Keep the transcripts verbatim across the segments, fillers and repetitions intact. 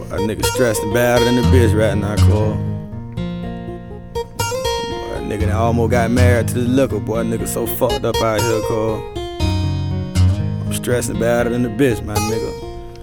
A nigga stressed and badder than the bitch right now, Cole. A nigga that almost got married to the liquor, boy. A nigga so fucked up out here, Cole. I'm stressing badder than the bitch, my nigga.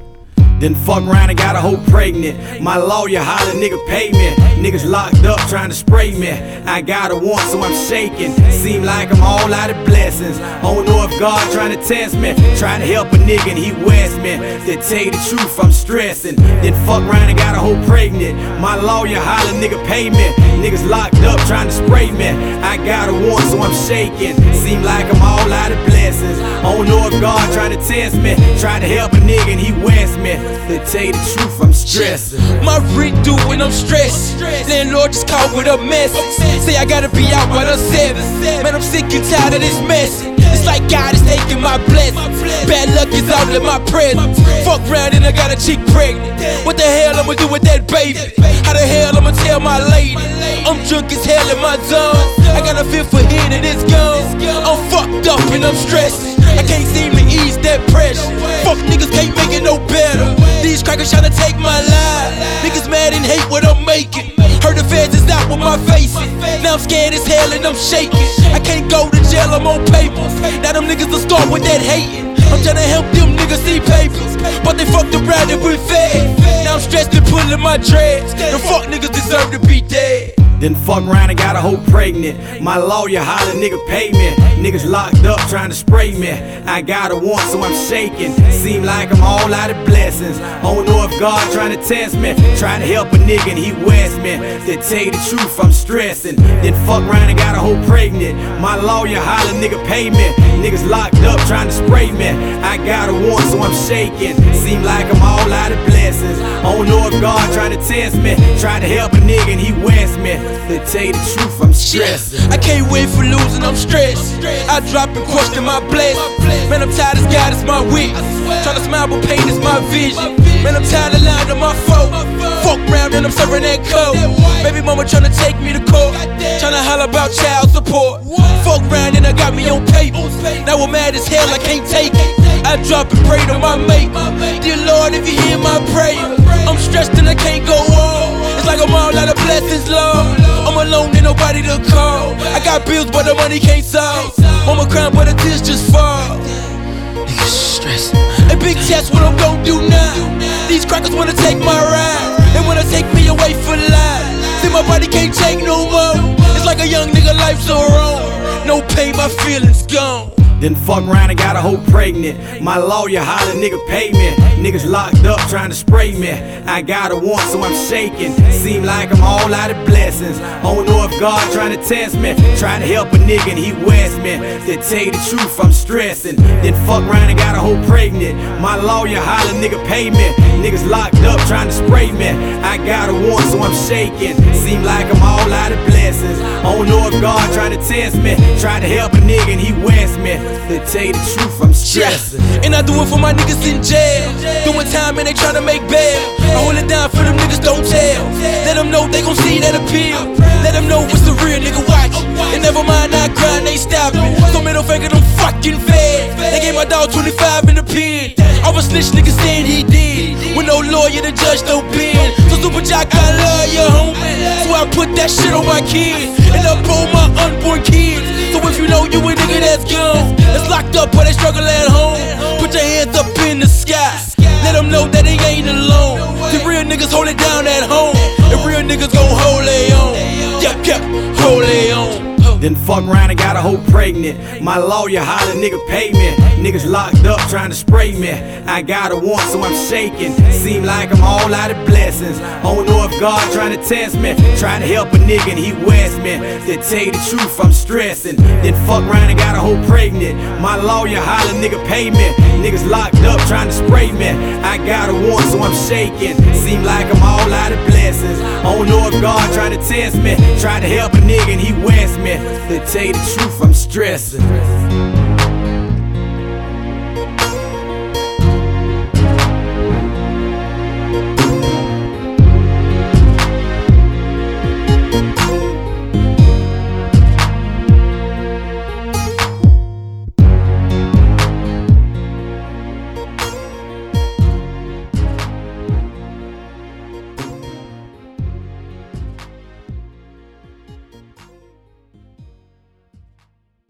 Then fuck around and got a hoe pregnant. My lawyer holler, nigga pay me. Niggas locked up trying to spray me. I got a want, so I'm shaking. Seem like I'm all out of blessings. I don't know if God trying to test me. Trying to help a nigga and he west me. To tell you the truth, I'm stressing. Then fuck around and got a hoe pregnant. My lawyer holler, nigga pay me. Niggas locked up trying to spray me. I got a want, so I'm shaking. Seem like I'm all out of blessings. I don't know if God trying to test me. Trying to help a nigga and he west me. To tell you the truth, I'm stressing. My rent due when I'm stressed. Landlord just called with a message. Say I gotta be out by the seven. Man, I'm sick and tired of this mess. It's like God is taking my blessing. Bad luck is all in my presence. Fuck round and I got a chick pregnant. What the hell I'ma do with that baby? How the hell I'ma tell my lady? I'm drunk as hell in my zone. I got a feel for hit and it's gone. I'm fucked up and I'm stressed. I can't seem to ease that pressure. Fuck niggas can't make it no better. These crackers tryna take my life. Niggas mad and hate what I'm making. Heard the feds is out with my face. Now I'm scared as hell and I'm shaking. I can't go to jail, I'm on papers. Now them niggas will start with that hating. I'm tryna help them niggas see papers, but they fucked around and went fed. Now I'm stressed and pulling my dreads. The fuck niggas deserve to be dead. Then fuck around and got a hoe pregnant. My lawyer holler, nigga pay me. Niggas locked up trying to spray me. I got a want, so I'm shaking. Seem like I'm all out of blessings. I don't know if God trying to test me. Trying to help a nigga and he west me. To tell you the truth, I'm stressing. Then fuck around and got a hoe pregnant. My lawyer holler, nigga pay me. Niggas locked up trying to spray me. I got a want, so I'm shaking. Seem like I'm all out of blessings. I don't know if God trying to test me. Trying to help a nigga and he west me. To tell you the truth, I'm stressing. I can't wait for losing, I'm stressed. I drop and question my bless. Man, I'm tired as God is my wit. Tryna smile but pain is my vision. Man, I'm tired of lying to my foe. Fuck round and I'm serving that code. Baby mama tryna take me to court. Tryna holler about child support. Fuck round and I got me on papers. Now I'm mad as hell, I can't take it. I drop and pray to my mate. Dear Lord, if you hear my prayer, I'm stressed and I can't go on. It's like I'm all out of blessings, Lord. I'm alone, ain't nobody to call. I got bills, but the money can't solve. Mama crying, but the tears just fall. Niggas stressing. A big test, what I'm gon' do now. These crackers wanna take my ride. They wanna take me away for life. See, my body can't take no more. It's like a young nigga life so wrong. No pain, my feelings gone. Then fuck around and got a hoe pregnant. My lawyer holler, nigga pay me. Niggas locked up trying to spray me. I got a want, so I'm shaking. Seem like I'm all out of blessings. I don't know if God trying to test me. Trying to help a nigga and he west me. To tell you the truth, I'm stressing. Then fuck around and got a hoe pregnant. My lawyer holler, nigga pay me. Niggas locked up trying to spray me. I got a want, so I'm shaking. Seem like I'm all out of blessings. I don't know if God trying to test me. Trying to help a nigga and he west me. To tell you the truth, I'm stressing. And I do it for my niggas in jail. Doing time and they tryna make bail. I hold it down for them niggas, don't tell. Let them know they gon' see that appeal. Let them know it's the real nigga watch. And never mind, I grind, they stopping. So middle finger, them fucking feds. They gave my dog twenty-five in the pen. All the snitch niggas saying he did. With no lawyer, the judge no pen. So Super Jock, I love you, homie. So I put that shit on my kids. And uphold my unborn kids. So if you know you a nigga that's gone, that's locked up or they struggle at home, put your hands up in the sky. Let them know that they ain't alone. The real niggas hold it down at home. The real niggas gon' hold it on. Yep, yep, hold it on. Then fuck around and got a hoe pregnant. My lawyer holler, nigga pay me. Niggas locked up trying to spray me. I got a want, so I'm shaking. Seem like I'm all out of blessings. I don't know if God trying to test me. Trying to help a nigga and he west me. To tell you the truth, I'm stressing. Then fuck around and got a hoe pregnant. My lawyer holler, nigga pay me. Niggas locked up trying to spray me. I got a want, so I'm shaking. Seem like I'm all out of blessings. I don't know if God trying to test me. Trying to help a nigga and he west me. To tell you the truth, I'm stressing.